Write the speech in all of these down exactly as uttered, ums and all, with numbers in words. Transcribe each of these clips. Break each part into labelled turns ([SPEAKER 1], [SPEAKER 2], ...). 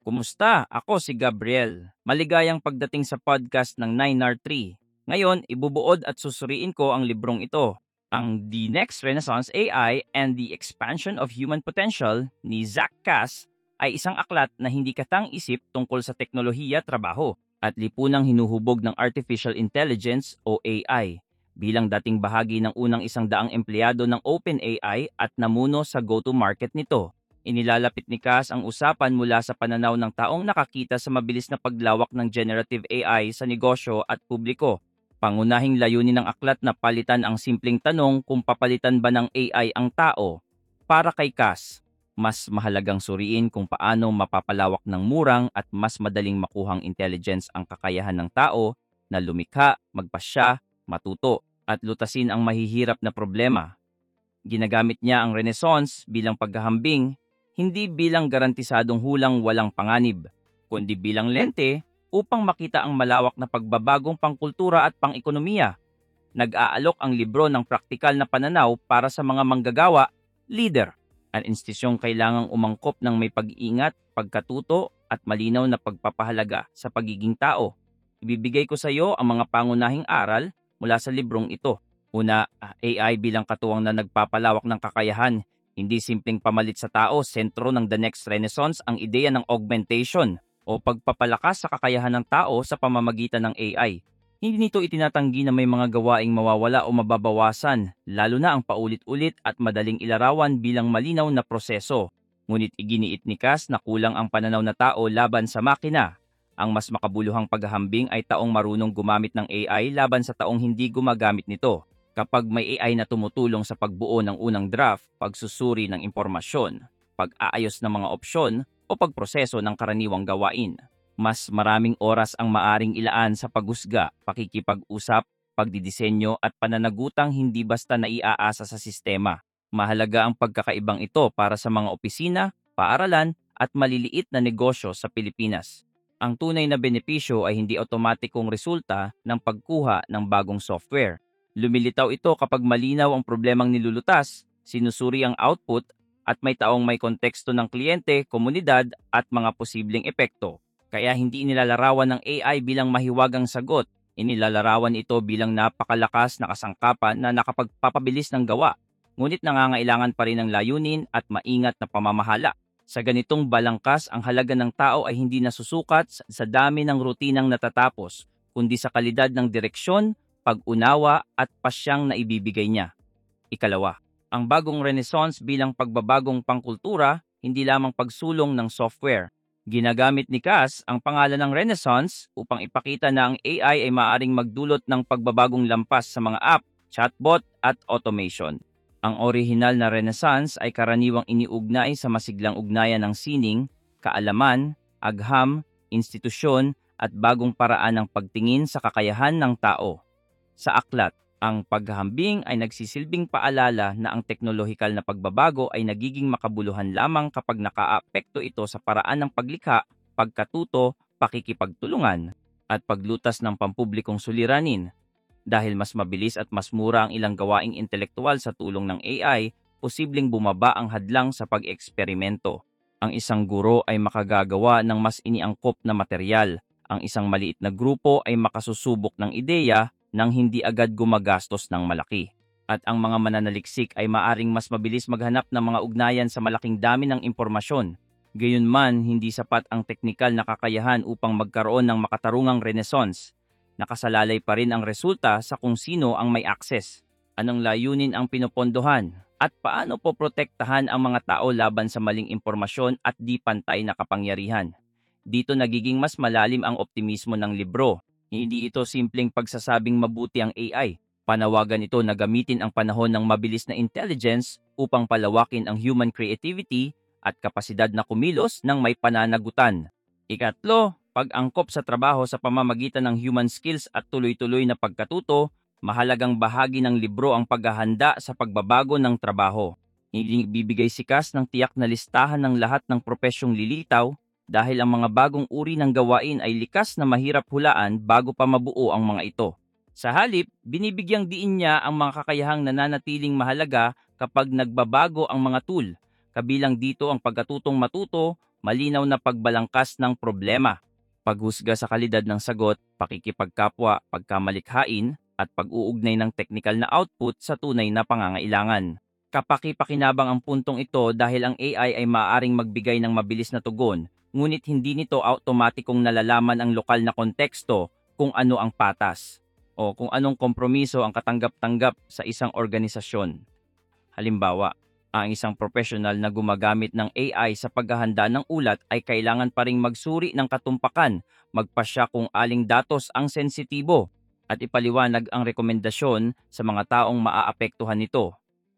[SPEAKER 1] Kumusta? Ako si Gabriel. Maligayang pagdating sa podcast ng nine R three. Ngayon, ibubuod at susuriin ko ang librong ito, ang The Next Renaissance A I and the Expansion of Human Potential ni Zach Cass ay isang aklat na hindi katang-isip tungkol sa teknolohiya, trabaho, at lipunang hinuhubog ng Artificial Intelligence o A I. Bilang dating bahagi ng unang isang daang empleyado ng OpenAI at namuno sa go-to-market nito. Inilalapit ni Cass ang usapan mula sa pananaw ng taong nakakita sa mabilis na paglawak ng generative A I sa negosyo at publiko. Pangunahing layunin ng aklat na palitan ang simpleng tanong kung papalitan ba ng A I ang tao. Para kay Cass, mas mahalagang suriin kung paano mapapalawak ng murang at mas madaling makuhang intelligence ang kakayahan ng tao na lumikha, magpasya, matuto, at lutasin ang mahihirap na problema. Ginagamit niya ang Renaissance bilang paghahambing, hindi bilang garantisadong hulang walang panganib, kundi bilang lente upang makita ang malawak na pagbabagong pangkultura at pang-ekonomiya. Nag-aalok ang libro ng praktikal na pananaw para sa mga manggagawa, leader, ang institusyong kailangang umangkop ng may pag-iingat, pagkatuto at malinaw na pagpapahalaga sa pagiging tao. Ibibigay ko sa iyo ang mga pangunahing aral mula sa librong ito. Una, A I bilang katuwang na nagpapalawak ng kakayahan. Hindi simpleng pamalit sa tao, sentro ng The Next Renaissance ang ideya ng augmentation o pagpapalakas sa kakayahan ng tao sa pamamagitan ng A I. Hindi nito itinatanggi na may mga gawaing mawawala o mababawasan, lalo na ang paulit-ulit at madaling ilarawan bilang malinaw na proseso. Ngunit iginiit ni Cass na kulang ang pananaw na tao laban sa makina. Ang mas makabuluhang paghahambing ay taong marunong gumamit ng A I laban sa taong hindi gumagamit nito. Kapag may A I na tumutulong sa pagbuo ng unang draft, pagsusuri ng impormasyon, pag-aayos ng mga opsyon, o pagproseso ng karaniwang gawain, mas maraming oras ang maaring ilaan sa paghusga, pakikipag-usap, pagdidisenyo at pananagutang hindi basta naiaasa sa sistema. Mahalaga ang pagkakaibang ito para sa mga opisina, paaralan at maliliit na negosyo sa Pilipinas. Ang tunay na benepisyo ay hindi otomatikong resulta ng pagkuha ng bagong software. Lumilitaw ito kapag malinaw ang problemang nilulutas, sinusuri ang output, at may taong may konteksto ng kliyente, komunidad, at mga posibleng epekto. Kaya hindi inilalarawan ng A I bilang mahiwagang sagot, inilalarawan ito bilang napakalakas na kasangkapan na nakapagpapabilis ng gawa, ngunit nangangailangan pa rin ng layunin at maingat na pamamahala. Sa ganitong balangkas, ang halaga ng tao ay hindi nasusukat sa dami ng rutinang natatapos, kundi sa kalidad ng direksyon, pag-unawa at pasyang na ibibigay niya. Ikalawa, ang bagong Renaissance bilang pagbabagong pangkultura, hindi lamang pagsulong ng software. Ginagamit ni Cass ang pangalan ng Renaissance upang ipakita na ang A I ay maaaring magdulot ng pagbabagong lampas sa mga app, chatbot at automation. Ang orihinal na Renaissance ay karaniwang iniugnay sa masiglang ugnayan ng sining, kaalaman, agham, institusyon at bagong paraan ng pagtingin sa kakayahan ng tao. Sa aklat, ang paghahambing ay nagsisilbing paalala na ang teknolohikal na pagbabago ay nagiging makabuluhan lamang kapag nakaapekto ito sa paraan ng paglikha, pagkatuto, pakikipagtulungan, at paglutas ng pampublikong suliranin. Dahil mas mabilis at mas mura ang ilang gawaing intelektual sa tulong ng A I, posibleng bumaba ang hadlang sa pag-eksperimento. Ang isang guro ay makagagawa ng mas iniangkop na material. Ang isang maliit na grupo ay makasusubok ng ideya nang hindi agad gumagastos ng malaki. At ang mga mananaliksik ay maaring mas mabilis maghanap ng mga ugnayan sa malaking dami ng impormasyon. Gayunman, hindi sapat ang teknikal na kakayahan upang magkaroon ng makatarungang Renaissance. Nakasalalay pa rin ang resulta sa kung sino ang may access, anong layunin ang pinopondohan, at paano poprotektahan ang mga tao laban sa maling impormasyon at di pantay na kapangyarihan. Dito nagiging mas malalim ang optimismo ng libro. Hindi ito simpleng pagsasabing mabuti ang A I. Panawagan ito na gamitin ang panahon ng mabilis na intelligence upang palawakin ang human creativity at kapasidad na kumilos ng may pananagutan. Ikatlo, pag-angkop sa trabaho sa pamamagitan ng human skills at tuloy-tuloy na pagkatuto, mahalagang bahagi ng libro ang paghahanda sa pagbabago ng trabaho. Hindi bibigay si Cass ng tiyak na listahan ng lahat ng propesyong lilitaw, dahil ang mga bagong uri ng gawain ay likas na mahirap hulaan bago pa mabuo ang mga ito. Sa halip, binibigyang diin niya ang mga kakayahang nananatiling mahalaga kapag nagbabago ang mga tool, kabilang dito ang pagkatutong matuto malinaw na pagbalangkas ng problema, paghusga sa kalidad ng sagot, pakikipagkapwa, pagkamalikhain, at pag-uugnay ng teknikal na output sa tunay na pangangailangan. Kapaki-pakinabang ang puntong ito dahil ang A I ay maaaring magbigay ng mabilis na tugon, ngunit hindi nito automatikong nalalaman ang lokal na konteksto kung ano ang patas o kung anong kompromiso ang katanggap-tanggap sa isang organisasyon. Halimbawa, ang isang profesional na gumagamit ng A I sa paghahanda ng ulat ay kailangan pa ring magsuri ng katumpakan, magpasya kung aling datos ang sensitibo, at ipaliwanag ang rekomendasyon sa mga taong maaapektuhan nito.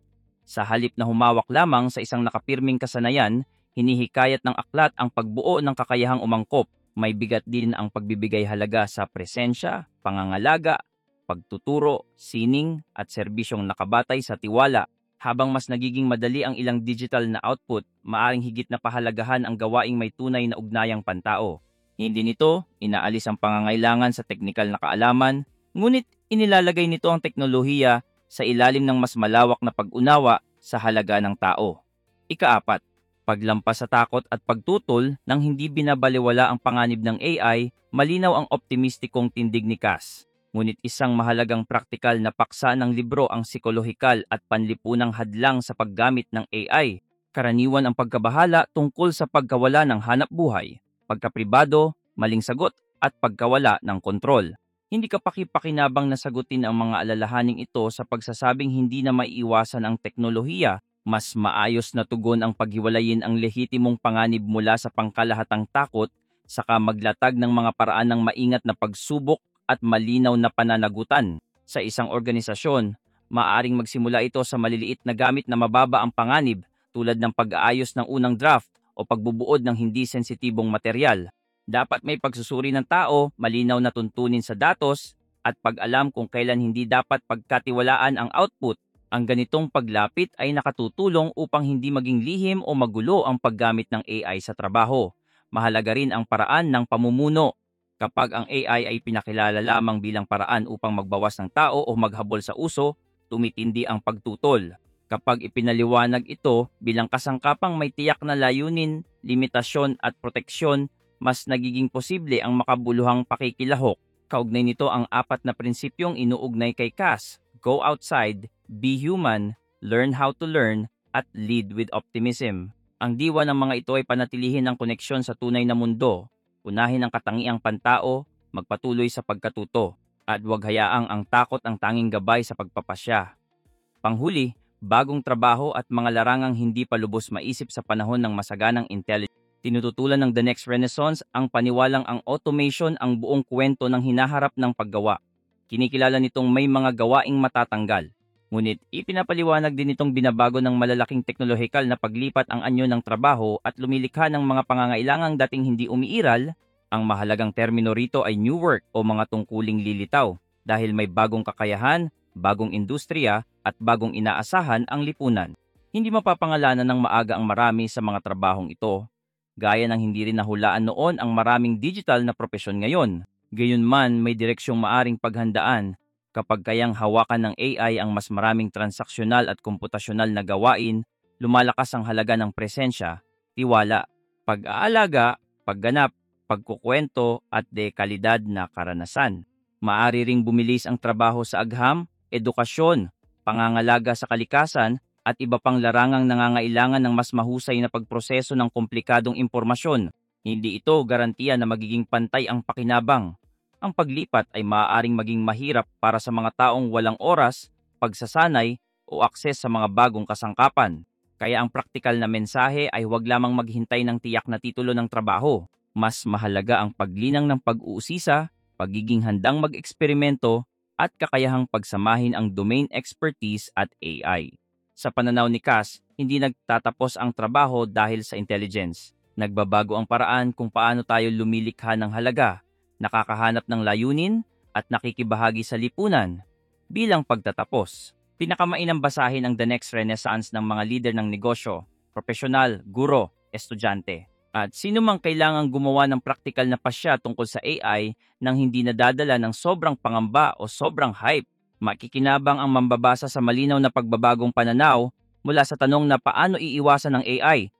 [SPEAKER 1] Sa halip na humawak lamang sa isang nakapirming kasanayan, hinihikayat ng aklat ang pagbuo ng kakayahang umangkop. May bigat din ang pagbibigay halaga sa presensya, pangangalaga, pagtuturo, sining, at serbisyong nakabatay sa tiwala. Habang mas nagiging madali ang ilang digital na output, maaring higit na pahalagahan ang gawaing may tunay na ugnayang pantao. Hindi nito inaalis ang pangangailangan sa teknikal na kaalaman, ngunit inilalagay nito ang teknolohiya sa ilalim ng mas malawak na pag-unawa sa halaga ng tao. Ikaapat, paglampas sa takot at pagtutol nang hindi binabaliwala ang panganib ng A I, malinaw ang optimistikong tindig ni Cass. Ngunit isang mahalagang praktikal na paksa ng libro ang psikolohikal at panlipunang hadlang sa paggamit ng A I. Karaniwan ang pagkabahala tungkol sa pagkawala ng hanap buhay, pagkapribado, maling sagot, at pagkawala ng kontrol. Hindi kapaki-pakinabang na sagutin ang mga alalahaning ito sa pagsasabing hindi na maiiwasan ang teknolohiya. Mas maayos na tugon ang paghiwalayin ang lehitimong panganib mula sa pangkalahatang takot, saka maglatag ng mga paraan ng maingat na pagsubok at malinaw na pananagutan. Sa isang organisasyon, maaaring magsimula ito sa maliliit na gamit na mababa ang panganib, tulad ng pag-aayos ng unang draft o pagbubuod ng hindi sensitibong material. Dapat may pagsusuri ng tao, malinaw na tuntunin sa datos, at pag-alam kung kailan hindi dapat pagkatiwalaan ang output. Ang ganitong paglapit ay nakatutulong upang hindi maging lihim o magulo ang paggamit ng A I sa trabaho. Mahalaga rin ang paraan ng pamumuno. Kapag ang A I ay pinakilala lamang bilang paraan upang magbawas ng tao o maghabol sa uso, tumitindi ang pagtutol. Kapag ipinaliwanag ito bilang kasangkapang may tiyak na layunin, limitasyon at proteksyon, mas nagiging posible ang makabuluhang pakikilahok. Kaugnay nito ang apat na prinsipyong inuugnay kay Cass: go outside, be human, learn how to learn, at lead with optimism. Ang diwa ng mga ito ay panatilihin ang koneksyon sa tunay na mundo, unahin ang katangiang pantao, magpatuloy sa pagkatuto, at huwag hayaang ang takot ang tanging gabay sa pagpapasya. Panghuli, bagong trabaho at mga larangang hindi pa lubos maisip sa panahon ng masaganang intelligence. Tinututulan ng The Next Renaissance ang paniwalang ang automation ang buong kwento ng hinaharap ng paggawa. Kinikilala nitong may mga gawaing matatanggal. Ngunit ipinapaliwanag din itong binabago ng malalaking teknolohikal na paglipat ang anyo ng trabaho at lumilikha ng mga pangangailangang dating hindi umiiral. Ang mahalagang termino rito ay new work o mga tungkuling lilitaw dahil may bagong kakayahan, bagong industriya at bagong inaasahan ang lipunan. Hindi mapapangalanan ng maaga ang marami sa mga trabahong ito, gaya ng hindi rin nahulaan noon ang maraming digital na propesyon ngayon. Gayunman, may direksyong maaring paghandaan. Kapag kayang hawakan ng A I ang mas maraming transaksyonal at komputasyonal na gawain, lumalakas ang halaga ng presensya, tiwala, pag-aalaga, pagganap, pagkukwento at dekalidad na karanasan. Maari ring bumilis ang trabaho sa agham, edukasyon, pangangalaga sa kalikasan, at iba pang larangang nangangailangan ng mas mahusay na pagproseso ng komplikadong impormasyon. Hindi ito garantiya na magiging pantay ang pakinabang. Ang paglipat ay maaaring maging mahirap para sa mga taong walang oras, pagsasanay, o akses sa mga bagong kasangkapan. Kaya ang praktikal na mensahe ay huwag lamang maghintay ng tiyak na titulo ng trabaho. Mas mahalaga ang paglinang ng pag-uusisa, pagiging handang mag-eksperimento, at kakayahang pagsamahin ang domain expertise at A I. Sa pananaw ni Cass, hindi nagtatapos ang trabaho dahil sa intelligence. Nagbabago ang paraan kung paano tayo lumilikha ng halaga, nakakahanap ng layunin, at nakikibahagi sa lipunan. Bilang pagtatapos, pinakamainam basahin ang The Next Renaissance ng mga leader ng negosyo, profesional, guro, estudyante. At sino mang kailangang gumawa ng praktikal na pasya tungkol sa A I nang hindi nadadala ng sobrang pangamba o sobrang hype. Makikinabang ang mambabasa sa malinaw na pagbabagong pananaw mula sa tanong na paano iiwasan ng A I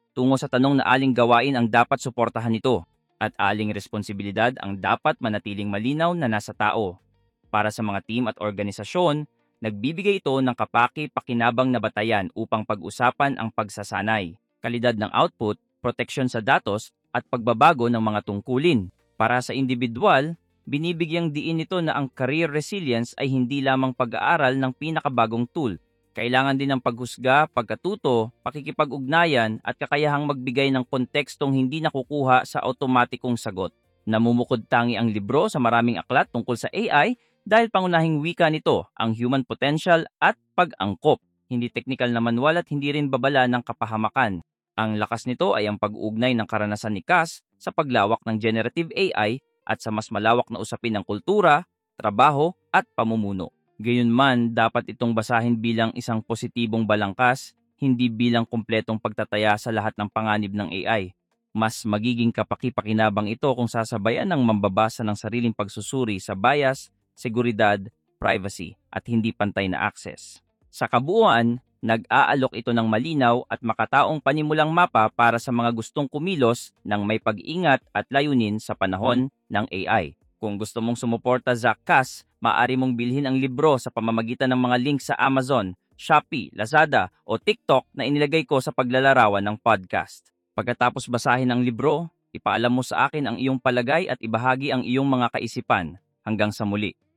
[SPEAKER 1] tungo sa tanong na aling gawain ang dapat suportahan nito at aling responsibilidad ang dapat manatiling malinaw na nasa tao. Para sa mga team at organisasyon, nagbibigay ito ng kapaki-pakinabang na batayan upang pag-usapan ang pagsasanay, kalidad ng output, proteksyon sa datos, at pagbabago ng mga tungkulin. Para sa individual, binibigyang diin nito na ang career resilience ay hindi lamang pag-aaral ng pinakabagong tool. Kailangan din ng paghusga, pagkatuto, pakikipag-ugnayan at kakayahang magbigay ng kontekstong hindi nakukuha sa automatikong sagot. Namumukod tangi ang libro sa maraming aklat tungkol sa A I dahil pangunahing wika nito ang human potential at pag-angkop, hindi technical na manual at hindi rin babala ng kapahamakan. Ang lakas nito ay ang pag-uugnay ng karanasan ni Cass sa paglawak ng generative A I at sa mas malawak na usapin ng kultura, trabaho at pamumuno. Gayunman, dapat itong basahin bilang isang positibong balangkas, hindi bilang kumpletong pagtataya sa lahat ng panganib ng A I. Mas magiging kapaki-pakinabang ito kung sasabayan ng mambabasa ng sariling pagsusuri sa bias, seguridad, privacy at hindi pantay na access. Sa kabuuan, nag-aalok ito ng malinaw at makataong panimulang mapa para sa mga gustong kumilos ng may pag-ingat at layunin sa panahon ng A I. Kung gusto mong sumuporta sa Cass, maaari mong bilhin ang libro sa pamamagitan ng mga link sa Amazon, Shopee, Lazada o TikTok na inilagay ko sa paglalarawan ng podcast. Pagkatapos basahin ang libro, ipaalam mo sa akin ang iyong palagay at ibahagi ang iyong mga kaisipan. Hanggang sa muli.